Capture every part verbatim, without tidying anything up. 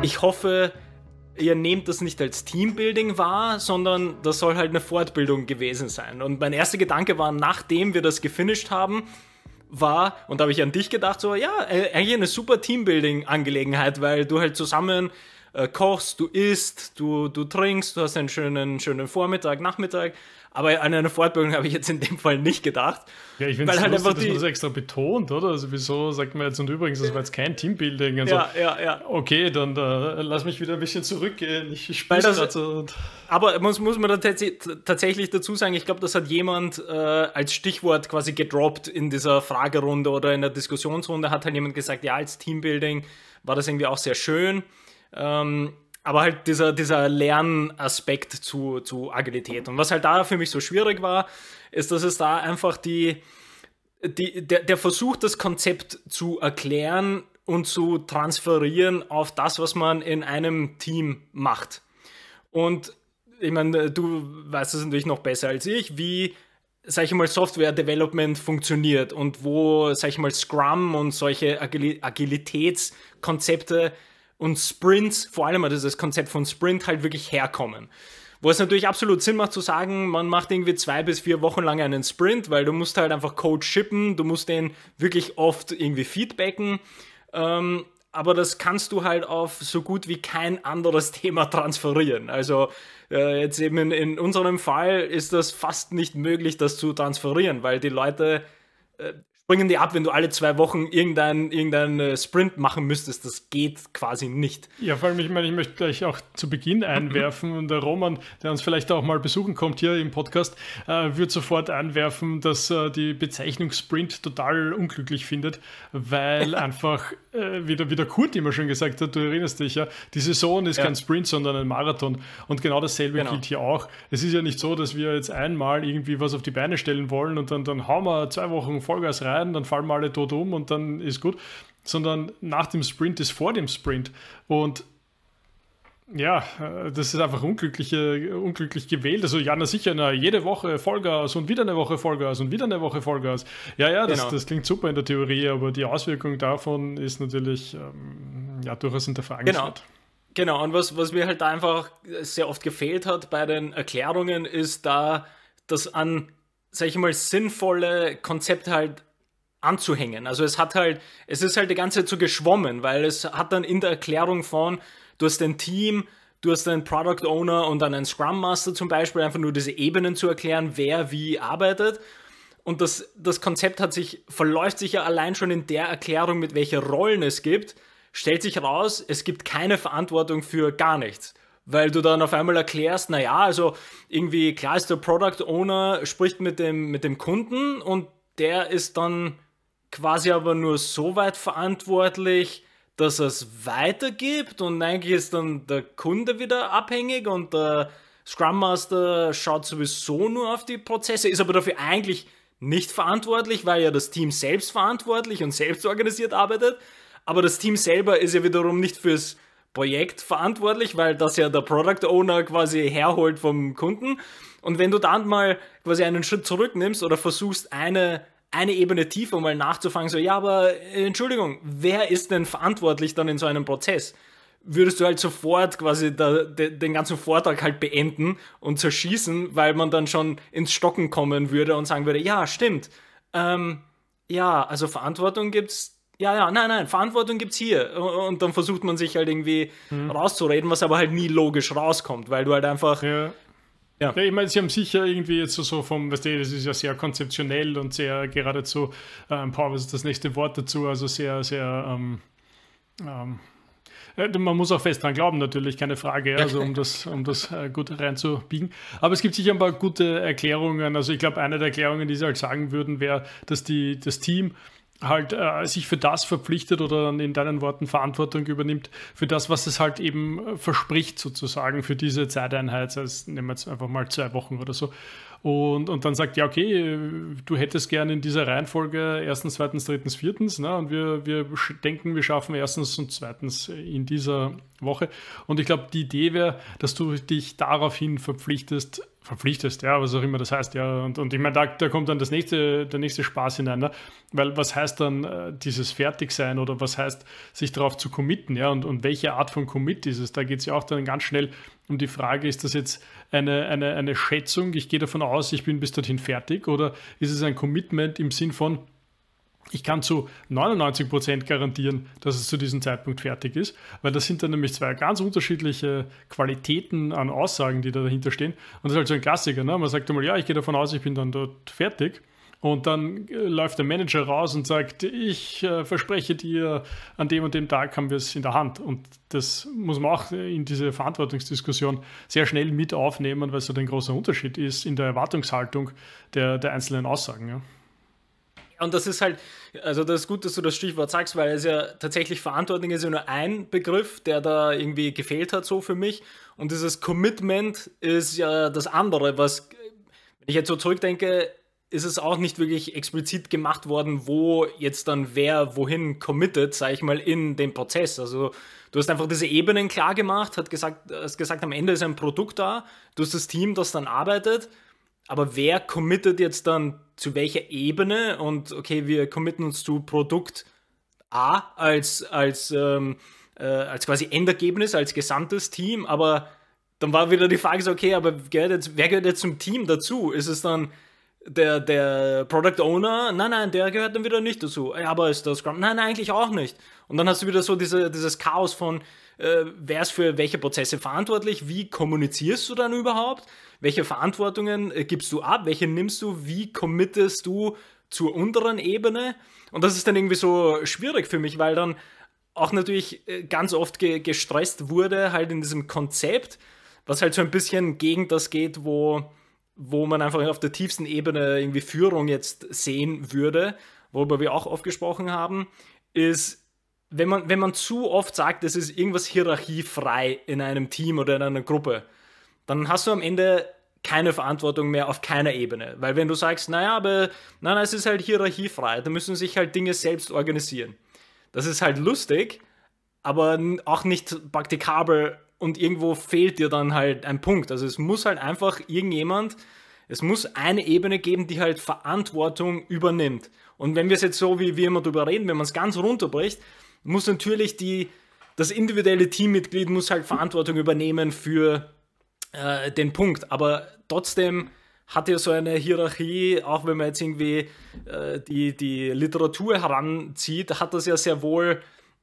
ich hoffe, ihr nehmt das nicht als Teambuilding wahr, sondern das soll halt eine Fortbildung gewesen sein. Und mein erster Gedanke war, nachdem wir das gefinisht haben, war, und da habe ich an dich gedacht, so, ja, eigentlich eine super Teambuilding-Angelegenheit, weil du halt zusammen äh, kochst, du isst, du, du trinkst, du hast einen schönen, schönen Vormittag, Nachmittag. Aber an eine Fortbildung habe ich jetzt in dem Fall nicht gedacht. Ja, ich finde es halt lustig, dass man das extra betont, oder? Also wieso sagt man jetzt, und übrigens, das war jetzt kein Teambuilding. Also, ja, ja, ja. Okay, dann äh, lass mich wieder ein bisschen zurückgehen. Ich spiele das so. Aber muss, muss man da tats- tatsächlich dazu sagen, ich glaube, das hat jemand äh, als Stichwort quasi gedroppt in dieser Fragerunde oder in der Diskussionsrunde, hat halt jemand gesagt, ja, als Teambuilding war das irgendwie auch sehr schön. Ähm, Aber halt dieser, dieser Lernaspekt zu, zu Agilität. Und was halt da für mich so schwierig war, ist, dass es da einfach die, die, der, der Versuch, das Konzept zu erklären und zu transferieren auf das, was man in einem Team macht. Und ich meine, du weißt es natürlich noch besser als ich, wie, sag ich mal, Software-Development funktioniert und wo, sag ich mal, Scrum und solche Agil- Agilitätskonzepte und Sprints, vor allem dieses Konzept von Sprint, halt wirklich herkommen. Wo es natürlich absolut Sinn macht zu sagen, man macht irgendwie zwei bis vier Wochen lang einen Sprint, weil du musst halt einfach Code shippen, du musst den wirklich oft irgendwie feedbacken, ähm, aber das kannst du halt auf so gut wie kein anderes Thema transferieren. Also äh, jetzt eben in, in unserem Fall ist das fast nicht möglich, das zu transferieren, weil die Leute äh, springen die ab, wenn du alle zwei Wochen irgendeinen irgendein Sprint machen müsstest. Das geht quasi nicht. Ja, vor allem, ich meine, ich möchte gleich auch zu Beginn einwerfen und der Roman, der uns vielleicht auch mal besuchen kommt hier im Podcast, äh, wird sofort einwerfen, dass äh, die Bezeichnung Sprint total unglücklich findet, weil einfach, äh, wie, der, wie der Kurt immer schon gesagt hat, du erinnerst dich ja, die Saison ist ja kein Sprint, sondern ein Marathon und genau dasselbe genau. gilt hier auch. Es ist ja nicht so, dass wir jetzt einmal irgendwie was auf die Beine stellen wollen und dann, dann hauen wir zwei Wochen Vollgas rein, dann fallen wir alle tot um und dann ist gut, sondern nach dem Sprint ist vor dem Sprint und ja, das ist einfach unglücklich, unglücklich gewählt. Also ja, na sicher, na, jede Woche Vollgas und wieder eine Woche Vollgas und wieder eine Woche Vollgas. Ja, ja, das, genau. das klingt super in der Theorie, aber die Auswirkung davon ist natürlich ähm, ja, durchaus hinterfragenswert. Genau. Genau, und was, was mir halt da einfach sehr oft gefehlt hat bei den Erklärungen, ist da, dass an, sag ich mal, sinnvolle Konzepte halt anzuhängen. Also es hat halt, es ist halt die ganze Zeit so geschwommen, weil es hat dann in der Erklärung von, du hast ein Team, du hast einen Product Owner und dann einen Scrum Master zum Beispiel, einfach nur diese Ebenen zu erklären, wer wie arbeitet. Und das, das Konzept hat sich, verläuft sich ja allein schon in der Erklärung, mit welchen Rollen es gibt, stellt sich raus, es gibt keine Verantwortung für gar nichts. Weil du dann auf einmal erklärst, naja, also irgendwie, klar ist der Product Owner, spricht mit dem, mit dem Kunden und der ist dann quasi aber nur so weit verantwortlich, dass er es weitergibt und eigentlich ist dann der Kunde wieder abhängig und der Scrum Master schaut sowieso nur auf die Prozesse, ist aber dafür eigentlich nicht verantwortlich, weil ja das Team selbst verantwortlich und selbst organisiert arbeitet, aber das Team selber ist ja wiederum nicht fürs Projekt verantwortlich, weil das ja der Product Owner quasi herholt vom Kunden. Und wenn du dann mal quasi einen Schritt zurücknimmst oder versuchst, eine eine Ebene tiefer mal nachzufragen, so, ja, aber äh, Entschuldigung, wer ist denn verantwortlich dann in so einem Prozess? Würdest du halt sofort quasi da, de, den ganzen Vortrag halt beenden und zerschießen, weil man dann schon ins Stocken kommen würde und sagen würde, ja, stimmt, ähm, ja, also Verantwortung gibt's, ja, ja, nein, nein, Verantwortung gibt's hier. Und dann versucht man sich halt irgendwie hm. rauszureden, was aber halt nie logisch rauskommt, weil du halt einfach... Ja. Ja. Ja, ich meine, sie haben sicher irgendwie jetzt so, so vom, weißt du, das ist ja sehr konzeptionell und sehr geradezu, ähm, Power ist das nächste Wort dazu, also sehr, sehr, ähm, ähm, ja, man muss auch fest dran glauben, natürlich, keine Frage, also um das, um das äh, gut reinzubiegen. Aber es gibt sicher ein paar gute Erklärungen, also ich glaube, eine der Erklärungen, die sie halt sagen würden, wäre, dass die, das Team halt äh, sich für das verpflichtet oder dann in deinen Worten Verantwortung übernimmt für das, was es halt eben verspricht sozusagen für diese Zeiteinheit, also nehmen wir jetzt einfach mal zwei Wochen oder so und, und dann sagt, ja okay, du hättest gerne in dieser Reihenfolge erstens, zweitens, drittens, viertens, ne? Und wir, wir denken, wir schaffen erstens und zweitens in dieser Woche und ich glaube, die Idee wäre, dass du dich daraufhin verpflichtest, verpflichtest, ja, was auch immer das heißt, ja, und, und ich meine, da, da kommt dann das nächste, der nächste Spaß hinein, ne? Weil was heißt dann äh, dieses Fertigsein oder was heißt, sich darauf zu committen, ja, und, und welche Art von Commit ist es? Da geht es ja auch dann ganz schnell um die Frage, ist das jetzt eine, eine, eine Schätzung, ich gehe davon aus, ich bin bis dorthin fertig, oder ist es ein Commitment im Sinn von, ich kann zu neunundneunzig Prozent garantieren, dass es zu diesem Zeitpunkt fertig ist, weil das sind dann nämlich zwei ganz unterschiedliche Qualitäten an Aussagen, die da dahinter stehen. Und das ist halt so ein Klassiker. Ne? Man sagt einmal, ja, ich gehe davon aus, ich bin dann dort fertig. Und dann äh, läuft der Manager raus und sagt, ich äh, verspreche dir, an dem und dem Tag haben wir es in der Hand. Und das muss man auch in diese Verantwortungsdiskussion sehr schnell mit aufnehmen, weil es so ein großer Unterschied ist in der Erwartungshaltung der, der einzelnen Aussagen. Ja. Und das ist halt, also das ist gut, dass du das Stichwort sagst, weil es ja tatsächlich Verantwortung ist ja nur ein Begriff, der da irgendwie gefehlt hat so für mich. Und dieses Commitment ist ja das andere, was, wenn ich jetzt so zurückdenke, ist es auch nicht wirklich explizit gemacht worden, wo jetzt dann wer wohin committet, sag ich mal, in dem Prozess. Also du hast einfach diese Ebenen klar gemacht, hast gesagt, hast gesagt, am Ende ist ein Produkt da, du hast das Team, das dann arbeitet, aber wer committet jetzt dann zu welcher Ebene? Und okay, wir committen uns zu Produkt A als, als, ähm, äh, als quasi Endergebnis, als gesamtes Team, aber dann war wieder die Frage so, okay, aber gehört jetzt, wer gehört jetzt zum Team dazu? Ist es dann der, der Product Owner? Nein, nein, der gehört dann wieder nicht dazu. Ja, aber ist das Scrum? Nein, nein, eigentlich auch nicht. Und dann hast du wieder so diese, dieses Chaos von, äh, wer ist für welche Prozesse verantwortlich? Wie kommunizierst du dann überhaupt? Welche Verantwortungen äh, gibst du ab? Welche nimmst du? Wie committest du zur unteren Ebene? Und das ist dann irgendwie so schwierig für mich, weil dann auch natürlich äh, ganz oft ge- gestresst wurde, halt in diesem Konzept, was halt so ein bisschen gegen das geht, wo, wo man einfach auf der tiefsten Ebene irgendwie Führung jetzt sehen würde, worüber wir auch oft gesprochen haben, ist, wenn man, wenn man zu oft sagt, es ist irgendwas hierarchiefrei in einem Team oder in einer Gruppe, dann hast du am Ende keine Verantwortung mehr auf keiner Ebene. Weil wenn du sagst, naja, aber nein, es ist halt hierarchiefrei, dann müssen sich halt Dinge selbst organisieren. Das ist halt lustig, aber auch nicht praktikabel und irgendwo fehlt dir dann halt ein Punkt. Also es muss halt einfach irgendjemand, es muss eine Ebene geben, die halt Verantwortung übernimmt. Und wenn wir es jetzt so, wie wir immer drüber reden, wenn man es ganz runterbricht, muss natürlich die, das individuelle Teammitglied muss halt Verantwortung übernehmen für äh, den Punkt. Aber trotzdem hat ja so eine Hierarchie, auch wenn man jetzt irgendwie äh, die, die Literatur heranzieht, hat das ja sehr wohl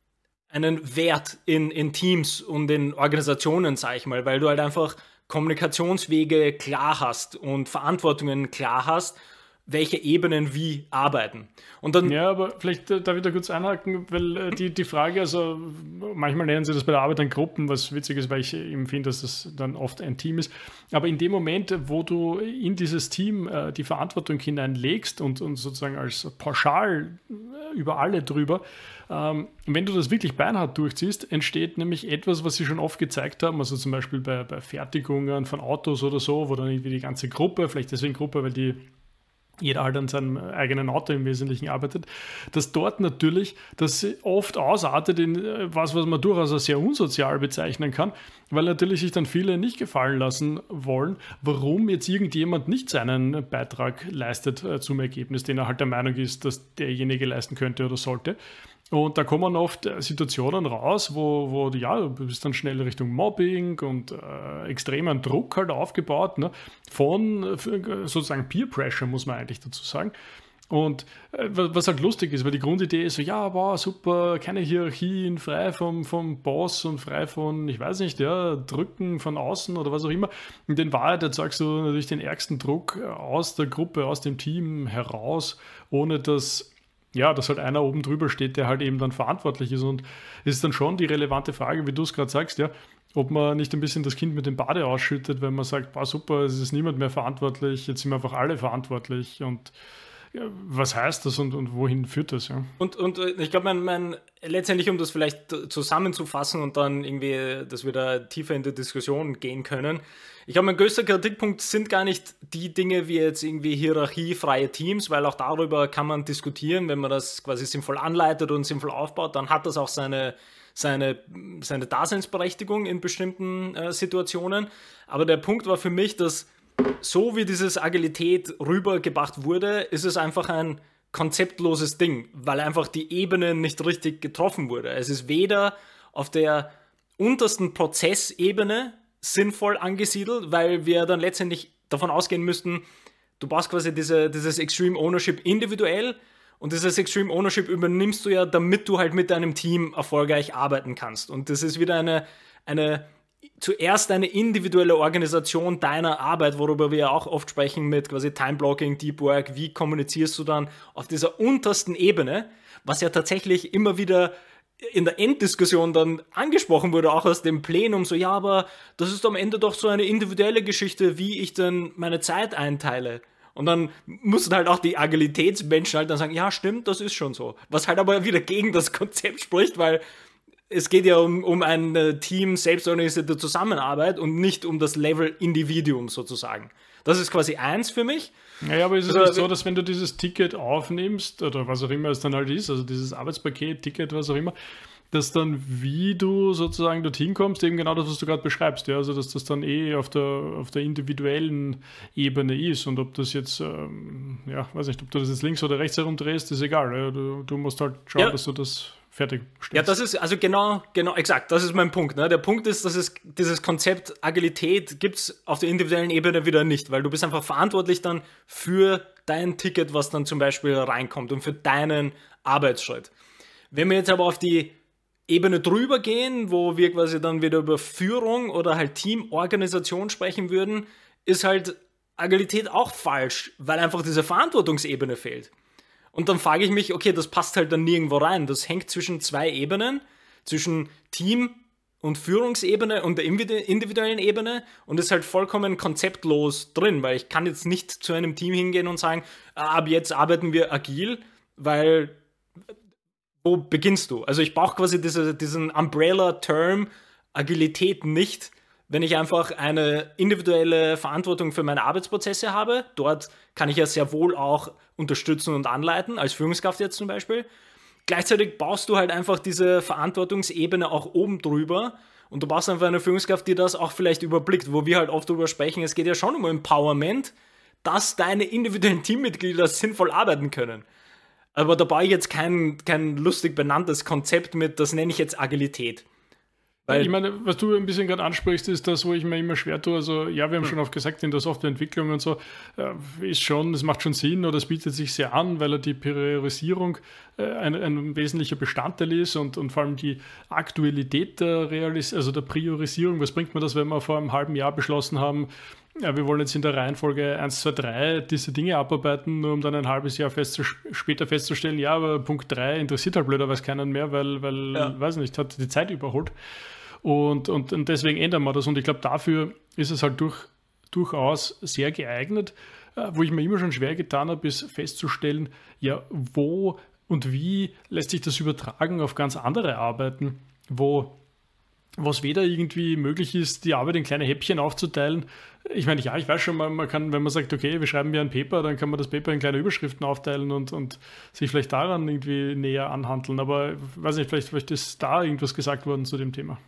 einen Wert in, in Teams und in Organisationen, sag ich mal, weil du halt einfach Kommunikationswege klar hast und Verantwortungen klar hast, welche Ebenen wie arbeiten. Und dann ja, aber vielleicht äh, darf ich da kurz einhaken, weil äh, die, die Frage, also manchmal nennen sie das bei der Arbeit dann Gruppen, was witzig ist, weil ich eben finde, dass das dann oft ein Team ist. Aber in dem Moment, wo du in dieses Team äh, die Verantwortung hineinlegst und, und sozusagen als pauschal äh, über alle drüber, ähm, wenn du das wirklich beinhart durchziehst, entsteht nämlich etwas, was sie schon oft gezeigt haben, also zum Beispiel bei, bei Fertigungen von Autos oder so, wo dann irgendwie die ganze Gruppe, vielleicht deswegen Gruppe, weil die jeder halt an seinem eigenen Auto im Wesentlichen arbeitet, dass dort natürlich das oft ausartet in was, was man durchaus als sehr unsozial bezeichnen kann, weil natürlich sich dann viele nicht gefallen lassen wollen, warum jetzt irgendjemand nicht seinen Beitrag leistet äh, zum Ergebnis, den er halt der Meinung ist, dass derjenige leisten könnte oder sollte. Und da kommen oft Situationen raus, wo, wo ja, du bist dann schnell Richtung Mobbing und äh, extremen Druck halt aufgebaut, ne? Von sozusagen Peer Pressure, muss man eigentlich dazu sagen. Und äh, was halt lustig ist, weil die Grundidee ist so, ja, wow, super, keine Hierarchien, frei vom, vom Boss und frei von, ich weiß nicht, ja, Drücken von außen oder was auch immer. Und in Wahrheit erzeugst du natürlich den ärgsten Druck aus der Gruppe, aus dem Team heraus, ohne dass ja, dass halt einer oben drüber steht, der halt eben dann verantwortlich ist. Und es ist dann schon die relevante Frage, wie du es gerade sagst, ja, ob man nicht ein bisschen das Kind mit dem Bade ausschüttet, wenn man sagt, boah, super, es ist niemand mehr verantwortlich, jetzt sind wir einfach alle verantwortlich. Und ja, was heißt das und, und wohin führt das? Ja? Und, und ich glaube, mein, mein, letztendlich, um das vielleicht zusammenzufassen und dann irgendwie, dass wir da tiefer in die Diskussion gehen können, ich glaube, mein größter Kritikpunkt sind gar nicht die Dinge wie jetzt irgendwie hierarchiefreie Teams, weil auch darüber kann man diskutieren, wenn man das quasi sinnvoll anleitet und sinnvoll aufbaut, dann hat das auch seine, seine, seine Daseinsberechtigung in bestimmten äh, Situationen. Aber der Punkt war für mich, dass so wie dieses Agilität rübergebracht wurde, ist es einfach ein konzeptloses Ding, weil einfach die Ebene nicht richtig getroffen wurde. Es ist weder auf der untersten Prozessebene sinnvoll angesiedelt, weil wir dann letztendlich davon ausgehen müssten, du brauchst quasi diese, dieses Extreme Ownership individuell und dieses Extreme Ownership übernimmst du ja, damit du halt mit deinem Team erfolgreich arbeiten kannst. Und das ist wieder eine, eine zuerst eine individuelle Organisation deiner Arbeit, worüber wir ja auch oft sprechen mit quasi Time-Blocking, Deep Work, wie kommunizierst du dann auf dieser untersten Ebene, was ja tatsächlich immer wieder in der Enddiskussion dann angesprochen wurde, auch aus dem Plenum, so, ja, aber das ist am Ende doch so eine individuelle Geschichte, wie ich denn meine Zeit einteile. Und dann mussten halt auch die Agilitätsmenschen halt dann sagen, ja, stimmt, das ist schon so. Was halt aber wieder gegen das Konzept spricht, weil es geht ja um, um ein Team, selbstorganisierte Zusammenarbeit und nicht um das Level Individuum sozusagen. Das ist quasi eins für mich. Naja, aber ist es also, nicht so, dass wenn du dieses Ticket aufnimmst, oder was auch immer es dann halt ist, also dieses Arbeitspaket, Ticket, was auch immer, dass dann, wie du sozusagen dorthin kommst, eben genau das, was du gerade beschreibst, ja, also dass das dann eh auf der, auf der individuellen Ebene ist und ob das jetzt, ähm, ja, weiß nicht, ob du das jetzt links oder rechts herumdrehst, ist egal, ja, du, du musst halt schauen, ja. dass du das fertig stellst. Ja, das ist, also genau, genau, exakt, das ist mein Punkt, ne? Der Punkt ist, dass es dieses Konzept Agilität gibt es auf der individuellen Ebene wieder nicht, weil du bist einfach verantwortlich dann für dein Ticket, was dann zum Beispiel reinkommt und für deinen Arbeitsschritt. Wenn wir jetzt aber auf die Ebene drüber gehen, wo wir quasi dann wieder über Führung oder halt Teamorganisation sprechen würden, ist halt Agilität auch falsch, weil einfach diese Verantwortungsebene fehlt. Und dann frage ich mich, okay, das passt halt dann nirgendwo rein. Das hängt zwischen zwei Ebenen, zwischen Team- und Führungsebene und der individuellen Ebene und ist halt vollkommen konzeptlos drin, weil ich kann jetzt nicht zu einem Team hingehen und sagen, ab jetzt arbeiten wir agil, weil wo beginnst du? Also ich brauche quasi diese, diesen Umbrella-Term Agilität nicht, wenn ich einfach eine individuelle Verantwortung für meine Arbeitsprozesse habe. Dort kann ich ja sehr wohl auch unterstützen und anleiten, als Führungskraft jetzt zum Beispiel. Gleichzeitig baust du halt einfach diese Verantwortungsebene auch oben drüber und du brauchst einfach eine Führungskraft, die das auch vielleicht überblickt, wo wir halt oft drüber sprechen, es geht ja schon um Empowerment, dass deine individuellen Teammitglieder sinnvoll arbeiten können. Aber da baue ich jetzt kein, kein lustig benanntes Konzept mit, das nenne ich jetzt Agilität. Weil ich meine, was du ein bisschen gerade ansprichst, ist das, wo ich mir immer schwer tue. Also ja, wir haben schon oft gesagt, in der Softwareentwicklung und so, äh, ist schon, es macht schon Sinn oder es bietet sich sehr an, weil die Priorisierung äh, ein, ein wesentlicher Bestandteil ist und, und vor allem die Aktualität der, Realis- also der Priorisierung. Was bringt mir das, wenn wir vor einem halben Jahr beschlossen haben, ja, wir wollen jetzt in der Reihenfolge eins, zwei, drei diese Dinge abarbeiten, nur um dann ein halbes Jahr festzust- später festzustellen, ja, aber Punkt drei interessiert halt blöderweise keinen mehr, weil, weil ja. weiß nicht, hat die Zeit überholt. Und, und, und deswegen ändern wir das. Und ich glaube, dafür ist es halt durch, durchaus sehr geeignet. Äh, wo ich mir immer schon schwer getan habe, ist festzustellen, ja, wo und wie lässt sich das übertragen auf ganz andere Arbeiten, wo was weder irgendwie möglich ist, die Arbeit in kleine Häppchen aufzuteilen. Ich meine, ja, ich weiß schon, man, man kann, wenn man sagt, okay, wir schreiben ja ein Paper, dann kann man das Paper in kleine Überschriften aufteilen und, und sich vielleicht daran irgendwie näher anhandeln. Aber ich weiß nicht, vielleicht, vielleicht ist da irgendwas gesagt worden zu dem Thema.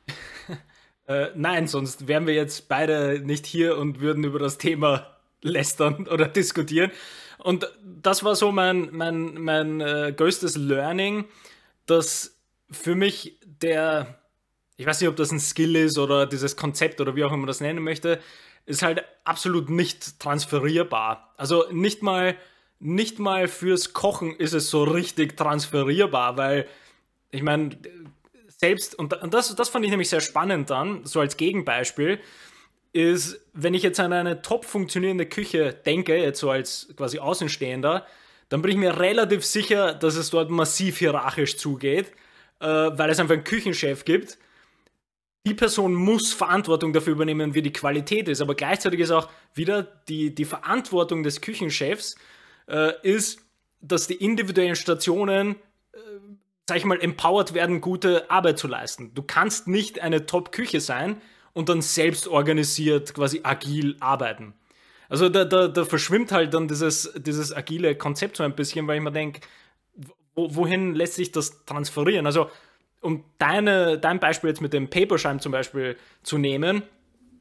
äh, nein, sonst wären wir jetzt beide nicht hier und würden über das Thema lästern oder diskutieren. Und das war so mein, mein, mein äh, größtes Learning, dass für mich der, ich weiß nicht, ob das ein Skill ist oder dieses Konzept oder wie auch immer man das nennen möchte, ist halt absolut nicht transferierbar. Also nicht mal, nicht mal fürs Kochen ist es so richtig transferierbar, weil ich meine, selbst, und das, das fand ich nämlich sehr spannend dann, so als Gegenbeispiel, ist, wenn ich jetzt an eine top funktionierende Küche denke, jetzt so als quasi Außenstehender, dann bin ich mir relativ sicher, dass es dort massiv hierarchisch zugeht, äh, weil es einfach einen Küchenchef gibt. Die Person muss Verantwortung dafür übernehmen, wie die Qualität ist, aber gleichzeitig ist auch wieder die, die Verantwortung des Küchenchefs äh, ist, dass die individuellen Stationen äh, sag ich mal, empowered werden, gute Arbeit zu leisten. Du kannst nicht eine Top-Küche sein und dann selbst organisiert, quasi agil arbeiten. Also da, da, da verschwimmt halt dann dieses, dieses agile Konzept so ein bisschen, weil ich mir denke, wo, wohin lässt sich das transferieren? Also um deine, dein Beispiel jetzt mit dem Paperschreiben zum Beispiel zu nehmen,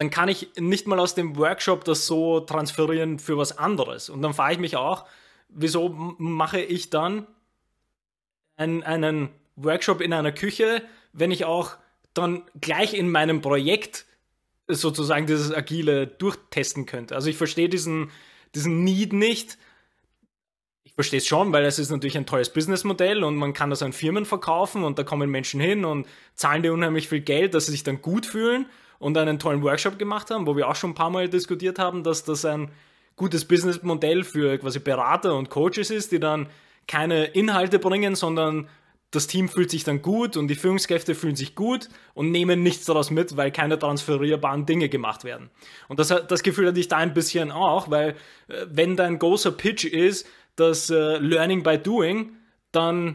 dann kann ich nicht mal aus dem Workshop das so transferieren für was anderes. Und dann frage ich mich auch, wieso mache ich dann einen, einen Workshop in einer Küche, wenn ich auch dann gleich in meinem Projekt sozusagen dieses Agile durchtesten könnte. Also ich verstehe diesen, diesen Need nicht. Ich verstehe es schon, weil es ist natürlich ein teures Businessmodell und man kann das an Firmen verkaufen und da kommen Menschen hin und zahlen dir unheimlich viel Geld, dass sie sich dann gut fühlen und einen tollen Workshop gemacht haben, wo wir auch schon ein paar Mal diskutiert haben, dass das ein gutes Businessmodell für quasi Berater und Coaches ist, die dann keine Inhalte bringen, sondern das Team fühlt sich dann gut und die Führungskräfte fühlen sich gut und nehmen nichts daraus mit, weil keine transferierbaren Dinge gemacht werden. Und das, das Gefühl hatte ich da ein bisschen auch, weil äh, wenn dein großer Pitch ist, das äh, Learning by Doing, dann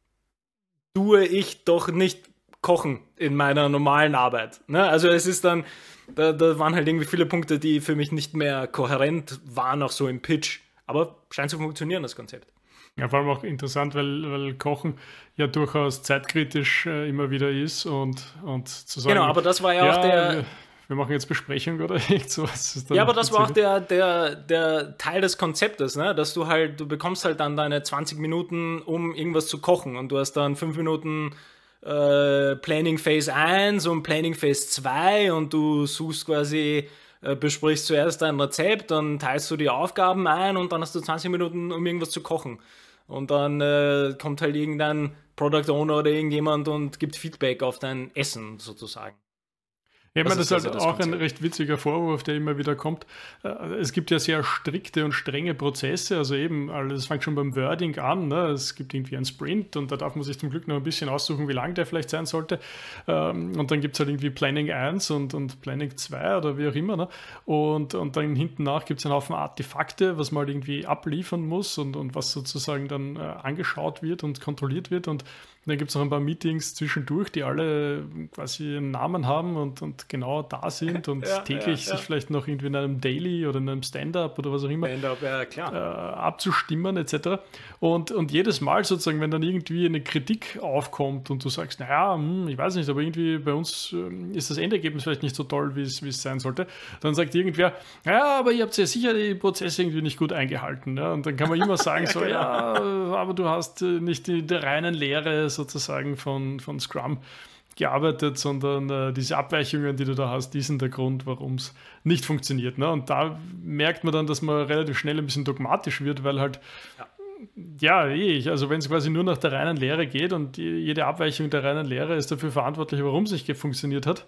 tue ich doch nicht kochen in meiner normalen Arbeit. Ne? Also es ist dann, da, da waren halt irgendwie viele Punkte, die für mich nicht mehr kohärent waren, auch so im Pitch. Aber scheint zu funktionieren, das Konzept. Ja, vor allem auch interessant, weil, weil Kochen ja durchaus zeitkritisch äh, immer wieder ist und, und zu sagen... Genau, aber das war ja, ja auch der... Wir, wir machen jetzt Besprechung oder irgend sowas. Ja, aber das war auch der, der, der Teil des Konzeptes, ne? Dass du halt, du bekommst halt dann deine zwanzig Minuten, um irgendwas zu kochen und du hast dann fünf Minuten äh, Planning Phase eins und Planning Phase zwei und du suchst quasi... besprichst zuerst ein Rezept, dann teilst du die Aufgaben ein und dann hast du zwanzig Minuten, um irgendwas zu kochen. Und dann äh, kommt halt irgendein Product Owner oder irgendjemand und gibt Feedback auf dein Essen sozusagen. Ja, ich meine, das ist halt auch ein recht witziger Vorwurf, der immer wieder kommt. Es gibt ja sehr strikte und strenge Prozesse, also eben, das fängt schon beim Wording an, ne? Es gibt irgendwie einen Sprint und da darf man sich zum Glück noch ein bisschen aussuchen, wie lang der vielleicht sein sollte. Und dann gibt es halt irgendwie Planning eins und, und Planning zwei oder wie auch immer. Ne? Und, und dann hinten nach gibt es einen Haufen Artefakte, was man halt irgendwie abliefern muss und, und was sozusagen dann angeschaut wird und kontrolliert wird. Und dann gibt es noch ein paar Meetings zwischendurch, die alle quasi einen Namen haben und, und genau da sind und ja, täglich ja, ja. sich vielleicht noch irgendwie in einem Daily oder in einem Stand-up oder was auch immer Stand-up, ja, klar. Äh, abzustimmen et cetera. Und, und jedes Mal sozusagen, wenn dann irgendwie eine Kritik aufkommt und du sagst, naja, hm, ich weiß nicht, aber irgendwie bei uns äh, ist das Endergebnis vielleicht nicht so toll, wie es sein sollte, dann sagt irgendwer, ja, aber ihr habt ja sicher die Prozesse irgendwie nicht gut eingehalten. Ja? Und dann kann man immer sagen, ja, so, genau. ja, aber du hast äh, nicht die, die reinen Lehre sozusagen von, von Scrum gearbeitet, sondern äh, diese Abweichungen, die du da hast, die sind der Grund, warum es nicht funktioniert. Ne? Und da merkt man dann, dass man relativ schnell ein bisschen dogmatisch wird, weil halt, ja, ja eh, also wenn es quasi nur nach der reinen Lehre geht und die, jede Abweichung der reinen Lehre ist dafür verantwortlich, warum es nicht funktioniert hat.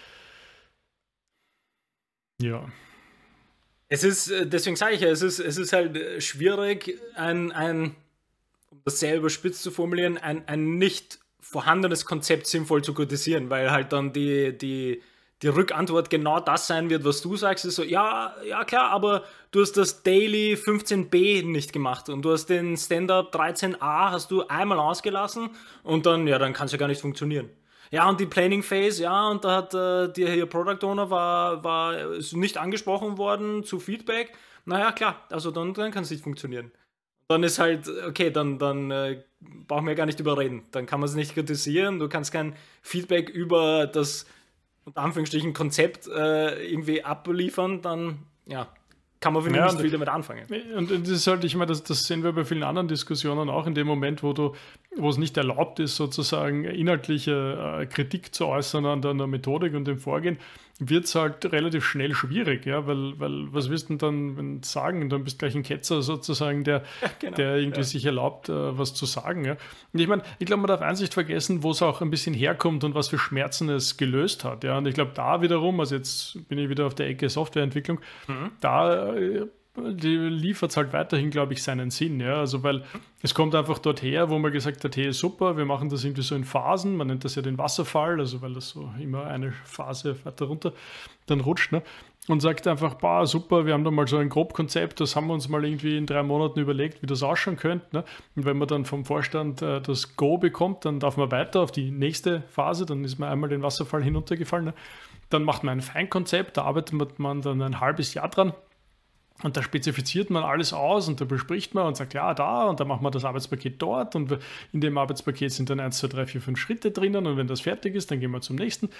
Ja. Es ist, deswegen sage ich ja, es ist, es ist halt schwierig, ein, ein um das sehr überspitzt zu formulieren, ein, ein nicht vorhandenes Konzept sinnvoll zu kritisieren, weil halt dann die, die, die Rückantwort genau das sein wird, was du sagst, ist so, ja, ja klar, aber du hast das Daily fünfzehn b nicht gemacht und du hast den Stand-Up dreizehn a hast du einmal ausgelassen und dann, ja, dann kann es ja gar nicht funktionieren. Ja, und die Planning Phase, ja, und da hat äh, der hier Product Owner war, war ist nicht angesprochen worden zu Feedback. Naja, klar, also dann, dann kann es nicht funktionieren. Dann ist halt, okay, dann, dann äh, brauchen wir gar nicht überreden. Dann kann man es nicht kritisieren, du kannst kein Feedback über das, unter Anführungsstrichen, Konzept äh, irgendwie abliefern, dann, ja, kann man finde ich ja, nicht viel damit anfangen. Und, und das ist halt, ich meine, das, das sehen wir bei vielen anderen Diskussionen auch in dem Moment, wo du, wo es nicht erlaubt ist, sozusagen inhaltliche äh, Kritik zu äußern an der, an der Methodik und dem Vorgehen, wird es halt relativ schnell schwierig, ja, weil, weil was willst du denn dann wenn sagen? Dann bist du gleich ein Ketzer sozusagen, der, ja, genau, der irgendwie ja. sich erlaubt, äh, was zu sagen. Ja. Und ich meine, ich glaube, man darf eins nicht vergessen, wo es auch ein bisschen herkommt und was für Schmerzen es gelöst hat. Ja. Und ich glaube, da wiederum, also jetzt bin ich wieder auf der Ecke Softwareentwicklung, mhm. da äh, liefert es halt weiterhin, glaube ich, seinen Sinn. Ja? Also, weil es kommt einfach dort her, wo man gesagt hat, hey, super, wir machen das irgendwie so in Phasen, man nennt das ja den Wasserfall, also weil das so immer eine Phase weiter runter dann rutscht, ne? Und sagt einfach, bah, super, wir haben da mal so ein Grobkonzept, das haben wir uns mal irgendwie in drei Monaten überlegt, wie das ausschauen könnte. Ne? Und wenn man dann vom Vorstand äh, das Go bekommt, dann darf man weiter auf die nächste Phase, dann ist man einmal den Wasserfall hinuntergefallen. Ne? Dann macht man ein Feinkonzept, da arbeitet man dann ein halbes Jahr dran. Und da spezifiziert man alles aus und da bespricht man und sagt, ja, da und dann machen wir das Arbeitspaket dort und in dem Arbeitspaket sind dann eins, zwei, drei, vier, fünf Schritte drinnen und wenn das fertig ist, dann gehen wir zum nächsten.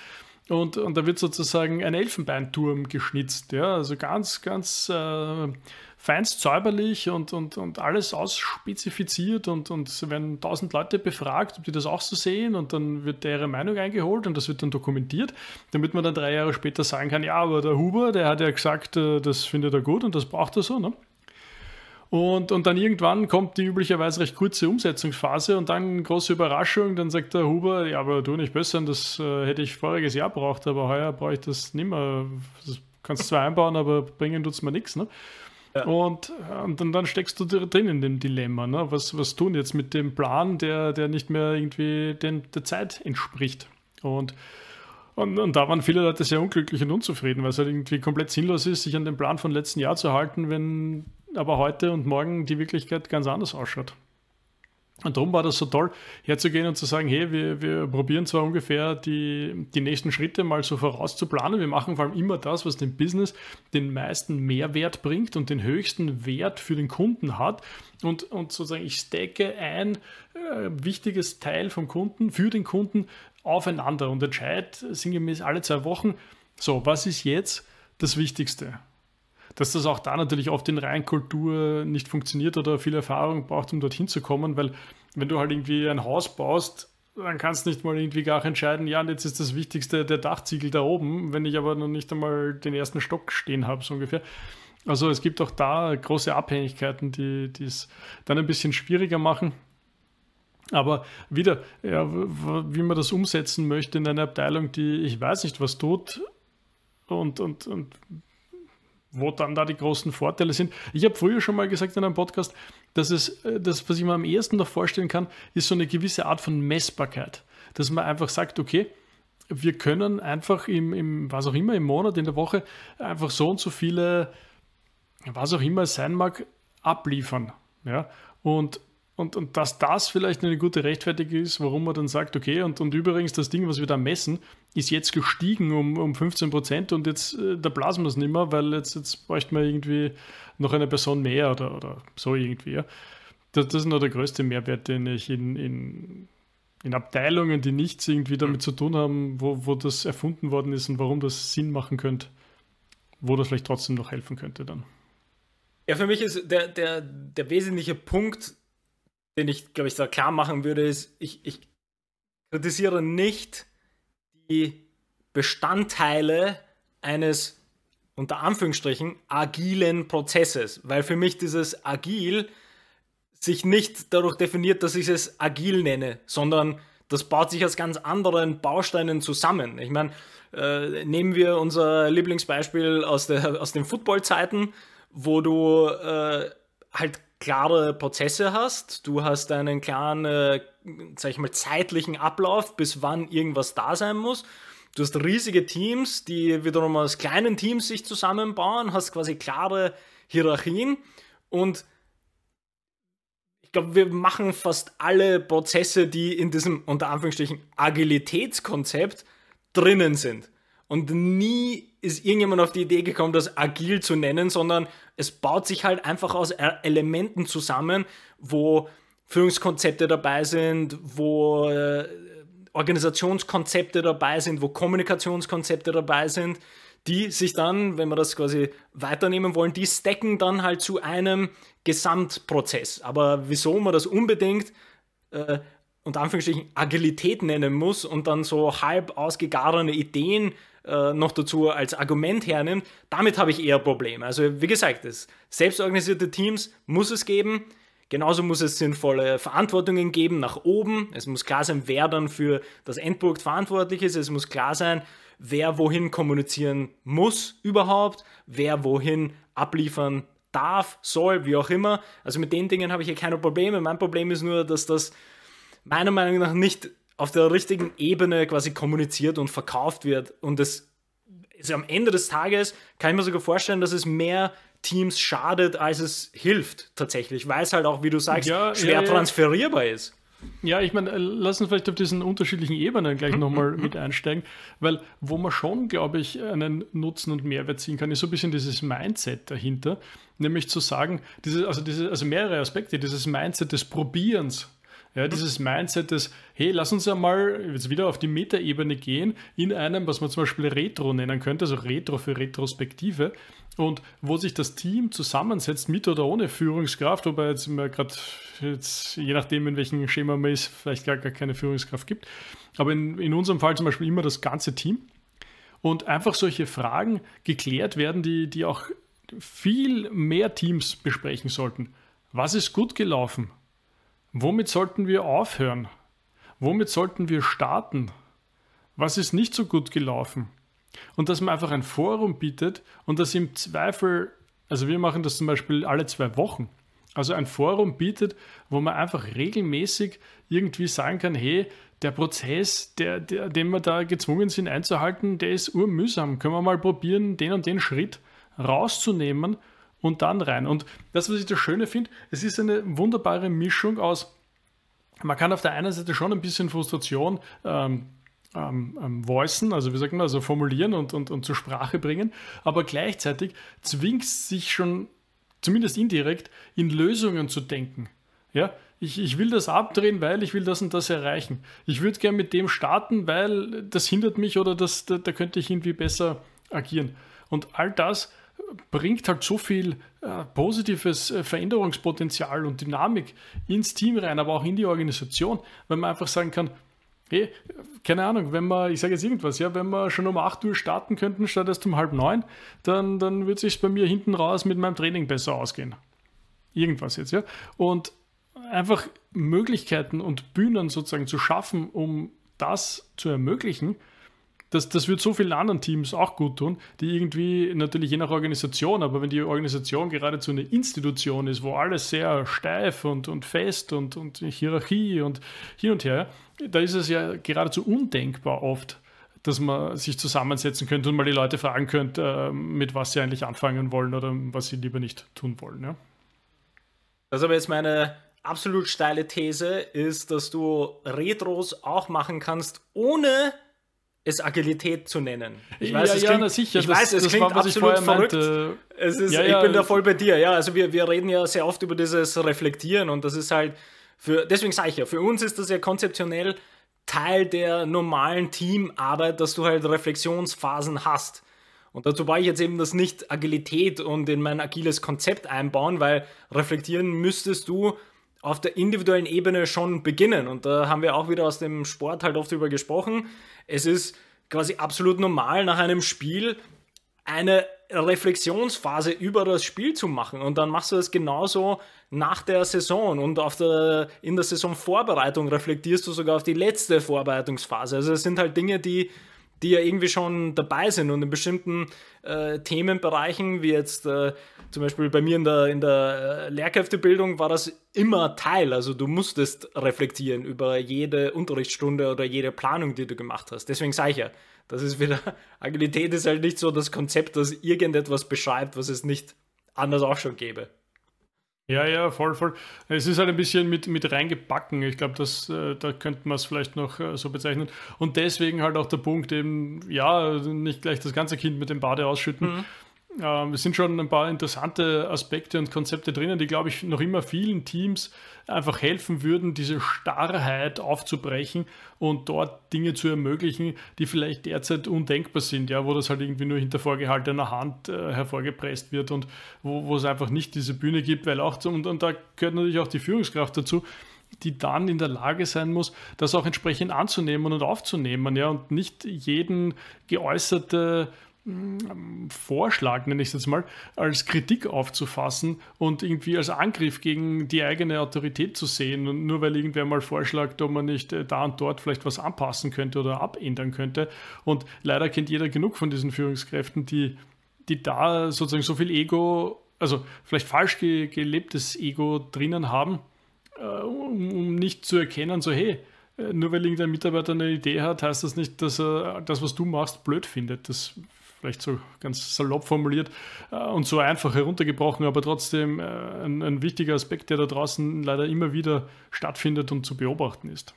Und, und da wird sozusagen ein Elfenbeinturm geschnitzt, ja, also ganz, ganz äh, feinst säuberlich und, und, und alles ausspezifiziert und, und es werden tausend Leute befragt, ob die das auch so sehen und dann wird ihre Meinung eingeholt und das wird dann dokumentiert, damit man dann drei Jahre später sagen kann, ja, aber der Huber, der hat ja gesagt, das findet er gut und das braucht er so, ne? Und, und dann irgendwann kommt die üblicherweise recht kurze Umsetzungsphase und dann große Überraschung, dann sagt der Huber, ja, aber du nicht besser, das äh, hätte ich voriges Jahr braucht, aber heuer brauche ich das nicht mehr. Das kannst du zwar einbauen, aber bringen tut es mir nichts. Ne? Ja. Und, und dann, dann steckst du drin in dem Dilemma. Ne? Was, was tun jetzt mit dem Plan, der, der nicht mehr irgendwie den, der Zeit entspricht? Und Und, und da waren viele Leute sehr unglücklich und unzufrieden, weil es halt irgendwie komplett sinnlos ist, sich an den Plan von letzten Jahr zu halten, wenn aber heute und morgen die Wirklichkeit ganz anders ausschaut. Und darum war das so toll, herzugehen und zu sagen, hey, wir, wir probieren zwar ungefähr die, die nächsten Schritte mal so vorauszuplanen, wir machen vor allem immer das, was dem Business den meisten Mehrwert bringt und den höchsten Wert für den Kunden hat und, und sozusagen ich stecke ein äh, wichtiges Teil vom Kunden für den Kunden aufeinander und entscheide sinngemäß alle zwei Wochen, so, was ist jetzt das Wichtigste? Dass das auch da natürlich oft in Reinkultur nicht funktioniert oder viel Erfahrung braucht, um dorthin zu kommen, weil wenn du halt irgendwie ein Haus baust, dann kannst du nicht mal irgendwie gar entscheiden, ja, und jetzt ist das Wichtigste der Dachziegel da oben, wenn ich aber noch nicht einmal den ersten Stock stehen habe, so ungefähr. Also es gibt auch da große Abhängigkeiten, die es dann ein bisschen schwieriger machen. Aber wieder, ja, wie man das umsetzen möchte in einer Abteilung, die ich weiß nicht, was tut und, und, und wo dann da die großen Vorteile sind. Ich habe früher schon mal gesagt in einem Podcast, dass es, das, was ich mir am ehesten noch vorstellen kann, ist so eine gewisse Art von Messbarkeit. Dass man einfach sagt, okay, wir können einfach im, im, was auch immer, im Monat, in der Woche, einfach so und so viele, was auch immer es sein mag, abliefern. Ja? Und Und, und dass das vielleicht eine gute Rechtfertigung ist, warum man dann sagt, okay, und, und übrigens das Ding, was wir da messen, ist jetzt gestiegen um, um fünfzehn Prozent und jetzt, äh, da blasen wir es nicht mehr, weil jetzt, jetzt bräuchte man irgendwie noch eine Person mehr oder, oder so irgendwie. Ja. Das, das ist noch der größte Mehrwert, den ich in, in, in Abteilungen, die nichts irgendwie damit zu tun haben, wo, wo das erfunden worden ist und warum das Sinn machen könnte, wo das vielleicht trotzdem noch helfen könnte dann. Ja, für mich ist der, der, der wesentliche Punkt, den ich, glaube ich, da klar machen würde, ist, ich, ich kritisiere nicht die Bestandteile eines, unter Anführungsstrichen, agilen Prozesses, weil für mich dieses Agil sich nicht dadurch definiert, dass ich es agil nenne, sondern das baut sich aus ganz anderen Bausteinen zusammen. Ich meine, äh, nehmen wir unser Lieblingsbeispiel aus, der, aus den Football-Zeiten, wo du äh, halt klare Prozesse hast, du hast einen klaren, äh, sag ich mal, zeitlichen Ablauf, bis wann irgendwas da sein muss. Du hast riesige Teams, die wiederum aus kleinen Teams sich zusammenbauen, hast quasi klare Hierarchien und ich glaube, wir machen fast alle Prozesse, die in diesem, unter Anführungsstrichen, Agilitätskonzept drinnen sind. Und nie ist irgendjemand auf die Idee gekommen, das agil zu nennen, sondern es baut sich halt einfach aus Elementen zusammen, wo Führungskonzepte dabei sind, wo äh, Organisationskonzepte dabei sind, wo Kommunikationskonzepte dabei sind, die sich dann, wenn wir das quasi weiternehmen wollen, die stacken dann halt zu einem Gesamtprozess. Aber wieso man das unbedingt äh, unter Anführungsstrichen Agilität nennen muss und dann so halb ausgegarene Ideen äh, noch dazu als Argument hernimmt, damit habe ich eher Probleme. Also wie gesagt, das selbstorganisierte Teams muss es geben. Genauso muss es sinnvolle Verantwortungen geben nach oben. Es muss klar sein, wer dann für das Endprodukt verantwortlich ist. Es muss klar sein, wer wohin kommunizieren muss überhaupt, wer wohin abliefern darf, soll, wie auch immer. Also mit den Dingen habe ich hier keine Probleme. Mein Problem ist nur, dass das meiner Meinung nach nicht auf der richtigen Ebene quasi kommuniziert und verkauft wird. Und das ist am Ende des Tages, kann ich mir sogar vorstellen, dass es mehr Teams schadet, als es hilft tatsächlich, weil es halt auch, wie du sagst, ja, schwer ja, ja. transferierbar ist. Ja, ich meine, lass uns vielleicht auf diesen unterschiedlichen Ebenen gleich nochmal mit einsteigen, weil wo man schon, glaube ich, einen Nutzen und Mehrwert ziehen kann, ist so ein bisschen dieses Mindset dahinter, nämlich zu sagen, diese, also, diese, also mehrere Aspekte, dieses Mindset des Probierens. Ja, dieses Mindset des, hey, lass uns ja mal jetzt wieder auf die Metaebene gehen, in einem, was man zum Beispiel Retro nennen könnte, also Retro für Retrospektive, und wo sich das Team zusammensetzt, mit oder ohne Führungskraft, wobei jetzt immer gerade, jetzt, je nachdem in welchem Schema man ist, vielleicht gar, gar keine Führungskraft gibt, aber in, in unserem Fall zum Beispiel immer das ganze Team und einfach solche Fragen geklärt werden, die, die auch viel mehr Teams besprechen sollten. Was ist gut gelaufen? Womit sollten wir aufhören? Womit sollten wir starten? Was ist nicht so gut gelaufen? Und dass man einfach ein Forum bietet und das im Zweifel, also wir machen das zum Beispiel alle zwei Wochen, also ein Forum bietet, wo man einfach regelmäßig irgendwie sagen kann, hey, der Prozess, der, der, den wir da gezwungen sind einzuhalten, der ist urmühsam. Können wir mal probieren, den und den Schritt rauszunehmen und dann rein. Und das, was ich das Schöne finde, es ist eine wunderbare Mischung aus, man kann auf der einen Seite schon ein bisschen Frustration ähm, ähm, ähm, voicen, also wie sagt man, also formulieren und, und, und zur Sprache bringen, aber gleichzeitig zwingt es sich schon, zumindest indirekt, in Lösungen zu denken. Ja, ich, ich will das abdrehen, weil ich will das und das erreichen. Ich würde gerne mit dem starten, weil das hindert mich oder das, da, da könnte ich irgendwie besser agieren. Und all das bringt halt so viel äh, positives äh, Veränderungspotenzial und Dynamik ins Team rein, aber auch in die Organisation, wenn man einfach sagen kann, hey, keine Ahnung, wenn wir, ich sage jetzt irgendwas, ja, wenn wir schon um acht Uhr starten könnten, statt erst um halb neun, dann, dann würde es sich bei mir hinten raus mit meinem Training besser ausgehen. Irgendwas jetzt, ja. Und einfach Möglichkeiten und Bühnen sozusagen zu schaffen, um das zu ermöglichen, Das, das wird so vielen anderen Teams auch gut tun, die irgendwie, natürlich je nach Organisation, aber wenn die Organisation geradezu eine Institution ist, wo alles sehr steif und, und fest und, und Hierarchie und hin und her, da ist es ja geradezu undenkbar oft, dass man sich zusammensetzen könnte und mal die Leute fragen könnte, mit was sie eigentlich anfangen wollen oder was sie lieber nicht tun wollen. Ja? Das ist aber jetzt meine absolut steile These, ist, dass du Retros auch machen kannst, ohne es Agilität zu nennen. Ich weiß, ja, es ja, klingt, na sicher. Ich das, weiß, es das klingt war, absolut verrückt. Es ist, ja, ja, ich bin da voll bei dir. Ja, also wir, wir reden ja sehr oft über dieses Reflektieren und das ist halt, für, deswegen sage ich ja, für uns ist das ja konzeptionell Teil der normalen Teamarbeit, dass du halt Reflexionsphasen hast. Und dazu brauche ich jetzt eben das nicht Agilität und in mein agiles Konzept einbauen, weil reflektieren müsstest du auf der individuellen Ebene schon beginnen. Und da haben wir auch wieder aus dem Sport halt oft drüber gesprochen. Es ist quasi absolut normal, nach einem Spiel eine Reflexionsphase über das Spiel zu machen. Und dann machst du das genauso nach der Saison. Und auf der, in der Saisonvorbereitung reflektierst du sogar auf die letzte Vorbereitungsphase. Also es sind halt Dinge, die die ja irgendwie schon dabei sind und in bestimmten äh, Themenbereichen, wie jetzt äh, zum Beispiel bei mir in der, in der äh, Lehrkräftebildung, war das immer Teil. Also du musstest reflektieren über jede Unterrichtsstunde oder jede Planung, die du gemacht hast. Deswegen sage ich ja, das ist wieder, Agilität ist halt nicht so das Konzept, das irgendetwas beschreibt, was es nicht anders auch schon gäbe. Ja, ja, voll, voll. Es ist halt ein bisschen mit, mit reingebacken. Ich glaube, äh, da könnte man es vielleicht noch äh, so bezeichnen. Und deswegen halt auch der Punkt eben, ja, nicht gleich das ganze Kind mit dem Bade ausschütten. Mhm. Ähm, es sind schon ein paar interessante Aspekte und Konzepte drinnen, die, glaube ich, noch immer vielen Teams einfach helfen würden, diese Starrheit aufzubrechen und dort Dinge zu ermöglichen, die vielleicht derzeit undenkbar sind, ja, wo das halt irgendwie nur hinter vorgehaltener Hand äh, hervorgepresst wird und wo, wo es einfach nicht diese Bühne gibt, weil auch, zum, und, und da gehört natürlich auch die Führungskraft dazu, die dann in der Lage sein muss, das auch entsprechend anzunehmen und aufzunehmen, ja, und nicht jeden geäußerte Vorschlag, nenne ich es jetzt mal, als Kritik aufzufassen und irgendwie als Angriff gegen die eigene Autorität zu sehen. Und nur weil irgendwer mal vorschlägt, ob man nicht da und dort vielleicht was anpassen könnte oder abändern könnte. Und leider kennt jeder genug von diesen Führungskräften, die, die da sozusagen so viel Ego, also vielleicht falsch ge- gelebtes Ego drinnen haben, äh, um, um nicht zu erkennen, so hey, nur weil irgendein Mitarbeiter eine Idee hat, heißt das nicht, dass er das, was du machst, blöd findet. Das vielleicht so ganz salopp formuliert äh, und so einfach heruntergebrochen, aber trotzdem äh, ein, ein wichtiger Aspekt, der da draußen leider immer wieder stattfindet und zu beobachten ist.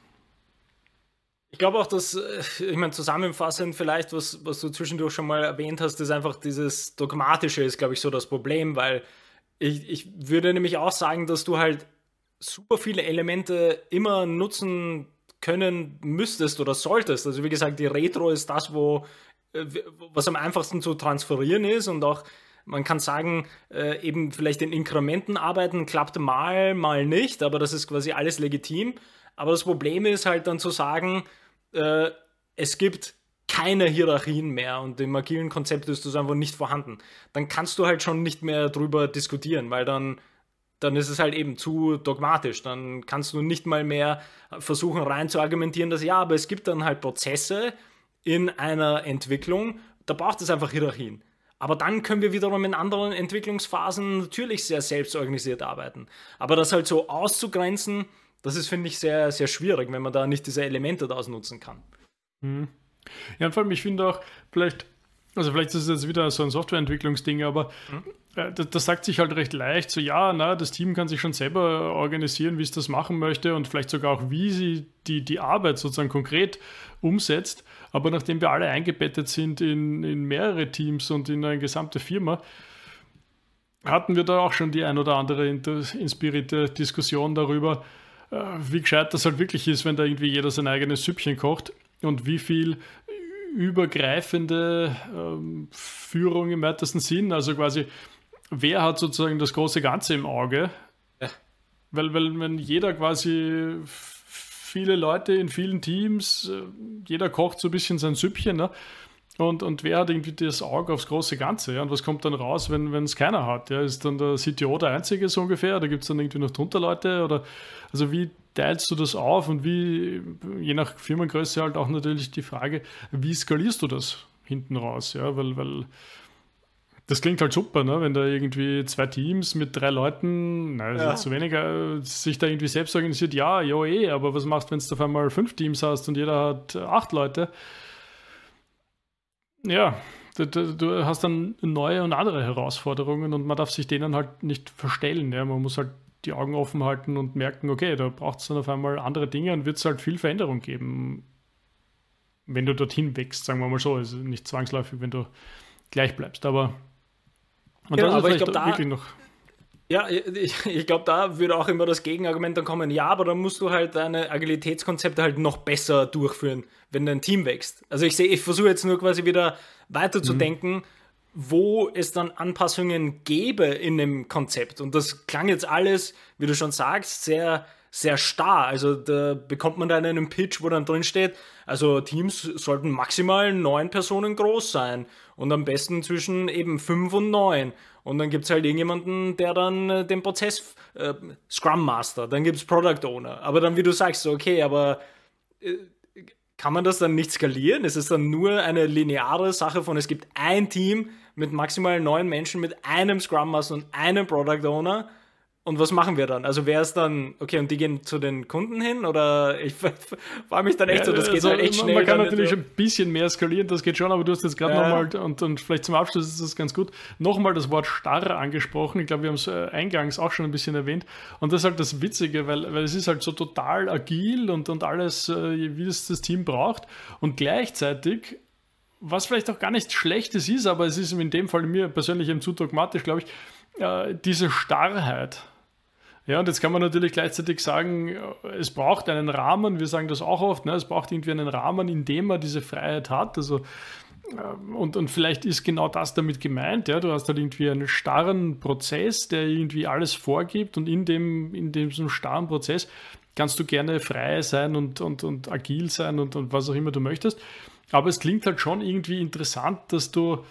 Ich glaube auch, dass, ich meine, zusammenfassend vielleicht, was, was du zwischendurch schon mal erwähnt hast, ist einfach dieses Dogmatische ist, glaube ich, so das Problem, weil ich, ich würde nämlich auch sagen, dass du halt super viele Elemente immer nutzen können müsstest oder solltest. Also wie gesagt, die Retro ist das, wo äh, was am einfachsten zu transferieren ist und auch man kann sagen, äh, eben vielleicht in Inkrementen arbeiten, klappt mal, mal nicht, aber das ist quasi alles legitim. Aber das Problem ist halt dann zu sagen, äh, es gibt keine Hierarchien mehr und im agilen Konzept ist das einfach nicht vorhanden. Dann kannst du halt schon nicht mehr drüber diskutieren, weil dann, dann ist es halt eben zu dogmatisch. Dann kannst du nicht mal mehr versuchen rein zu argumentieren, dass ja, aber es gibt dann halt Prozesse in einer Entwicklung, da braucht es einfach Hierarchien. Aber dann können wir wiederum in anderen Entwicklungsphasen natürlich sehr selbstorganisiert arbeiten. Aber das halt so auszugrenzen, das ist, finde ich, sehr, sehr schwierig, wenn man da nicht diese Elemente daraus nutzen kann. Mhm. Ja, und vor allem, ich finde auch, vielleicht, also vielleicht ist es jetzt wieder so ein Softwareentwicklungsding, aber mhm. äh, das, das sagt sich halt recht leicht, so ja, na, das Team kann sich schon selber organisieren, wie es das machen möchte und vielleicht sogar auch, wie sie die, die Arbeit sozusagen konkret umsetzt. Aber nachdem wir alle eingebettet sind in, in mehrere Teams und in eine gesamte Firma, hatten wir da auch schon die ein oder andere inspirierte Diskussion darüber, äh, wie gescheit das halt wirklich ist, wenn da irgendwie jeder sein eigenes Süppchen kocht. Und wie viel übergreifende ähm, Führung im weitesten Sinn, also quasi, wer hat sozusagen das große Ganze im Auge? Ja. Weil, weil wenn jeder quasi, viele Leute in vielen Teams, jeder kocht so ein bisschen sein Süppchen, ne? Und, und wer hat irgendwie das Auge aufs große Ganze? Ja? Und was kommt dann raus, wenn es keiner hat? Ja? Ist dann der C T O der Einzige so ungefähr? Oder gibt es dann irgendwie noch drunter Leute? Oder, also wie teilst du das auf und wie, je nach Firmengröße halt auch natürlich die Frage, wie skalierst du das hinten raus? Ja? Weil, weil das klingt halt super, ne? Wenn da irgendwie zwei Teams mit drei Leuten, nein, das ja. ist zu weniger, sich da irgendwie selbst organisiert, ja, ja eh, aber was machst du, wenn du auf einmal fünf Teams hast und jeder hat acht Leute? Ja, du, du hast dann neue und andere Herausforderungen und man darf sich denen halt nicht verstellen. Ja? Man muss halt die Augen offen halten und merken, okay, da braucht es dann auf einmal andere Dinge und wird es halt viel Veränderung geben, wenn du dorthin wächst, sagen wir mal so. Also nicht zwangsläufig, wenn du gleich bleibst, aber und genau, das ist aber vielleicht ich glaub, wirklich da, noch... Ja, ich, ich glaube, da würde auch immer das Gegenargument dann kommen, ja, aber dann musst du halt deine Agilitätskonzepte halt noch besser durchführen, wenn dein Team wächst. Also ich sehe, ich versuche jetzt nur quasi wieder weiterzudenken, mhm. wo es dann Anpassungen gäbe in dem Konzept. Und das klang jetzt alles, wie du schon sagst, sehr, sehr starr. Also da bekommt man dann einen Pitch, wo dann drin steht, also Teams sollten maximal neun Personen groß sein und am besten zwischen eben fünf und neun. Und dann gibt es halt irgendjemanden, der dann äh, den Prozess, äh, Scrum Master, dann gibt es Product Owner. Aber dann, wie du sagst, so, okay, aber äh, kann man das dann nicht skalieren? Ist es dann nur eine lineare Sache von, es gibt ein Team mit maximal neun Menschen, mit einem Scrum Master und einem Product Owner? Und was machen wir dann? Also wäre es dann, okay, und die gehen zu den Kunden hin? Oder ich frage mich dann echt ja, so, das geht also halt echt schnell. Man kann natürlich ein bisschen mehr skalieren, das geht schon, aber du hast jetzt gerade ja. nochmal, und, und vielleicht zum Abschluss ist das ganz gut, nochmal das Wort starr angesprochen. Ich glaube, wir haben es eingangs auch schon ein bisschen erwähnt. Und das ist halt das Witzige, weil, weil es ist halt so total agil und, und alles, wie es das Team braucht. Und gleichzeitig, was vielleicht auch gar nichts Schlechtes ist, aber es ist in dem Fall mir persönlich eben zu dogmatisch, glaube ich, äh, diese Starrheit. Ja, und jetzt kann man natürlich gleichzeitig sagen, es braucht einen Rahmen, wir sagen das auch oft, ne? Es braucht irgendwie einen Rahmen, in dem man diese Freiheit hat. Also, und, und vielleicht ist genau das damit gemeint, ja? Du hast halt irgendwie einen starren Prozess, der irgendwie alles vorgibt und in dem, in diesem starren Prozess kannst du gerne frei sein und, und, und agil sein und, und was auch immer du möchtest. Aber es klingt halt schon irgendwie interessant, dass du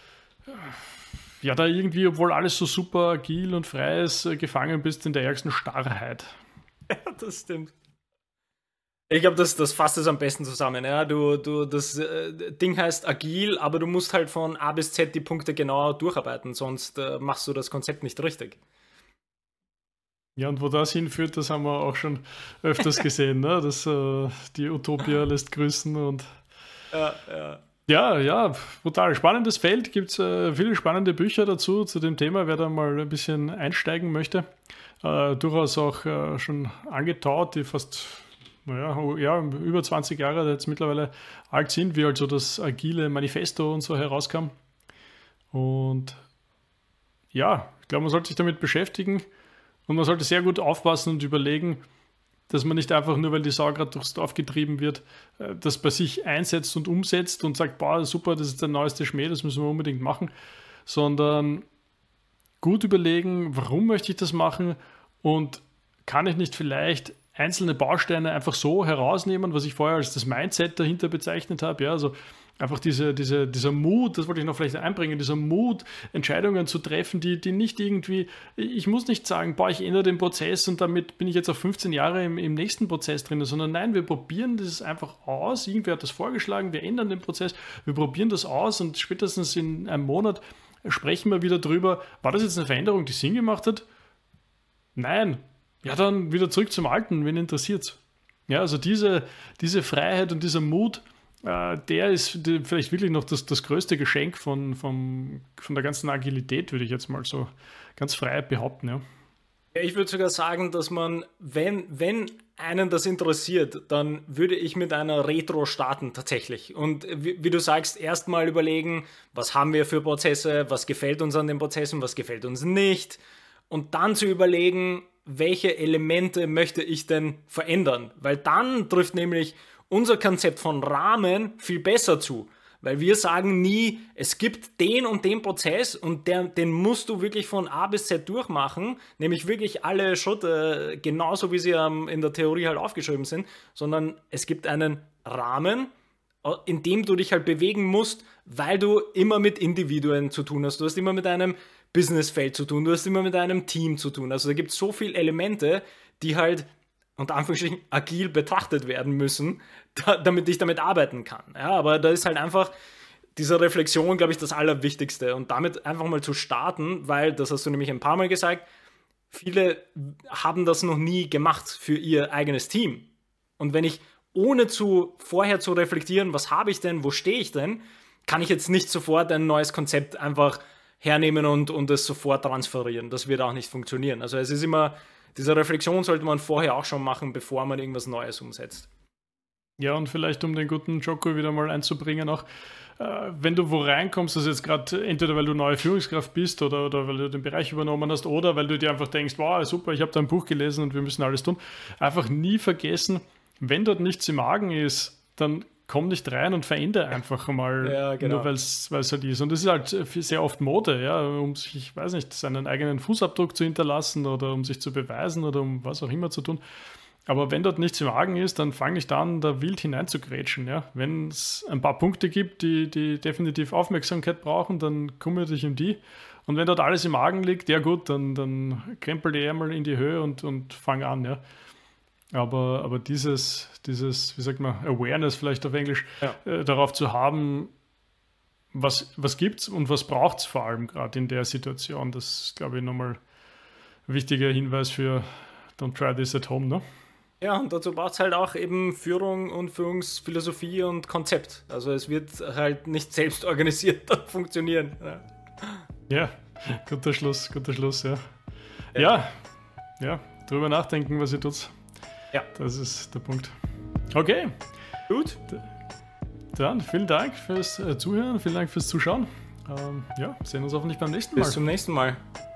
ja da irgendwie, obwohl alles so super agil und frei ist, gefangen bist in der ärgsten Starrheit. Ja, das stimmt. Ich glaube, das, das fasst es am besten zusammen. Ja? Du, du, das äh, Ding heißt agil, aber du musst halt von A bis Z die Punkte genau durcharbeiten, sonst äh, machst du das Konzept nicht richtig. Ja, und wo das hinführt, das haben wir auch schon öfters gesehen, ne? Dass äh, die Utopia lässt grüßen und ja, ja. Ja, ja, brutal spannendes Feld. Gibt es äh, viele spannende Bücher dazu, zu dem Thema, wer da mal ein bisschen einsteigen möchte. Äh, durchaus auch äh, schon angetaut, die fast naja, ja, über zwanzig Jahre jetzt mittlerweile alt sind, wie also das agile Manifesto und so herauskam. Und ja, ich glaube, man sollte sich damit beschäftigen Und man sollte sehr gut aufpassen und überlegen, dass man nicht einfach nur, weil die Sau gerade durchs Dorf getrieben wird, das bei sich einsetzt und umsetzt und sagt, boah, super, das ist der neueste Schmäh, das müssen wir unbedingt machen, sondern gut überlegen, warum möchte ich das machen und kann ich nicht vielleicht einzelne Bausteine einfach so herausnehmen, was ich vorher als das Mindset dahinter bezeichnet habe, ja, also einfach diese, diese, dieser Mut, das wollte ich noch vielleicht einbringen, dieser Mut, Entscheidungen zu treffen, die, die nicht irgendwie, ich muss nicht sagen, boah, ich ändere den Prozess und damit bin ich jetzt auf fünfzehn Jahre im, im nächsten Prozess drin, sondern nein, wir probieren das einfach aus, irgendwer hat das vorgeschlagen, wir ändern den Prozess, wir probieren das aus und spätestens in einem Monat sprechen wir wieder drüber, war das jetzt eine Veränderung, die Sinn gemacht hat? Nein. Ja, dann wieder zurück zum Alten, wen interessiert's? Ja, also diese, diese Freiheit und dieser Mut, äh, der ist die, vielleicht wirklich noch das, das größte Geschenk von, von, von der ganzen Agilität, würde ich jetzt mal so ganz frei behaupten. Ja. Ja, ich würde sogar sagen, dass man, wenn, wenn einen das interessiert, dann würde ich mit einer Retro starten tatsächlich. Und wie, wie du sagst, erstmal überlegen, was haben wir für Prozesse, was gefällt uns an den Prozessen, was gefällt uns nicht. Und dann zu überlegen, welche Elemente möchte ich denn verändern? Weil dann trifft nämlich unser Konzept von Rahmen viel besser zu. Weil wir sagen nie, es gibt den und den Prozess und der, den musst du wirklich von A bis Z durchmachen, nämlich wirklich alle Schritte genauso, wie sie ähm, in der Theorie halt aufgeschrieben sind, sondern es gibt einen Rahmen, in dem du dich halt bewegen musst, weil du immer mit Individuen zu tun hast. Du hast immer mit einem Businessfeld zu tun, du hast immer mit einem Team zu tun. Also da gibt es so viele Elemente, die halt unter Anführungsstrichen agil betrachtet werden müssen, da, damit ich damit arbeiten kann. Ja, aber da ist halt einfach diese Reflexion, glaube ich, das Allerwichtigste. Und damit einfach mal zu starten, weil, das hast du nämlich ein paar Mal gesagt, viele haben das noch nie gemacht für ihr eigenes Team. Und wenn ich ohne zu vorher zu reflektieren, was habe ich denn, wo stehe ich denn, kann ich jetzt nicht sofort ein neues Konzept einfach hernehmen und, und es sofort transferieren. Das wird auch nicht funktionieren. Also es ist immer, diese Reflexion sollte man vorher auch schon machen, bevor man irgendwas Neues umsetzt. Ja, und vielleicht um den guten Jocko wieder mal einzubringen auch, äh, wenn du wo reinkommst, also jetzt gerade entweder weil du neue Führungskraft bist oder, oder weil du den Bereich übernommen hast oder weil du dir einfach denkst, wow, super, ich habe da ein Buch gelesen und wir müssen alles tun, einfach nie vergessen, wenn dort nichts im Magen ist, dann komm nicht rein und verändere einfach mal, ja, genau. Nur weil es halt ist. Und das ist halt sehr oft Mode, ja, um sich, ich weiß nicht, seinen eigenen Fußabdruck zu hinterlassen oder um sich zu beweisen oder um was auch immer zu tun. Aber wenn dort nichts im Magen ist, dann fang nicht an, da wild hineinzugrätschen. Ja? Wenn es ein paar Punkte gibt, die, die definitiv Aufmerksamkeit brauchen, dann kümmere dich um die. Und wenn dort alles im Magen liegt, ja gut, dann, dann krempel die Ärmel in die Höhe und, und fang an, ja. Aber, aber dieses, dieses, wie sagt man, Awareness vielleicht auf Englisch, ja. äh, darauf zu haben, was, was gibt es und was braucht es vor allem gerade in der Situation, das ist, glaube ich, nochmal ein wichtiger Hinweis für Don't try this at home, ne? Ja, und dazu braucht es halt auch eben Führung und Führungsphilosophie und Konzept. Also es wird halt nicht selbst organisiert funktionieren. Ja. ja, guter Schluss, guter Schluss, ja. Ja, ja, ja drüber nachdenken, was ihr tut. Ja. Das ist der Punkt. Okay. Gut. Dann vielen Dank fürs Zuhören, vielen Dank fürs Zuschauen. Ähm, ja, sehen uns hoffentlich beim nächsten Mal. Bis zum nächsten Mal.